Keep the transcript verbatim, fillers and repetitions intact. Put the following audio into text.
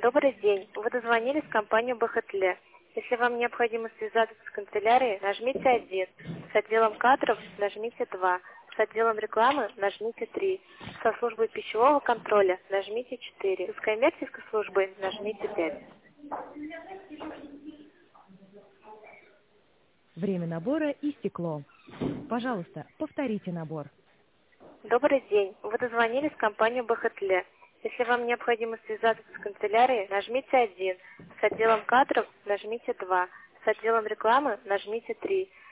Добрый день. Вы дозвонились в компанию Бахетле. Если вам необходимо связаться с канцелярией, нажмите один. С отделом кадров нажмите два. С отделом рекламы нажмите три. Со службой пищевого контроля нажмите четыре. С коммерческой службой нажмите пять. Время набора истекло. Пожалуйста, повторите набор. Добрый день. Вы дозвонились в компанию Бахетле. Если вам необходимо связаться с канцелярией, нажмите один. С отделом кадров нажмите два. С отделом рекламы нажмите три.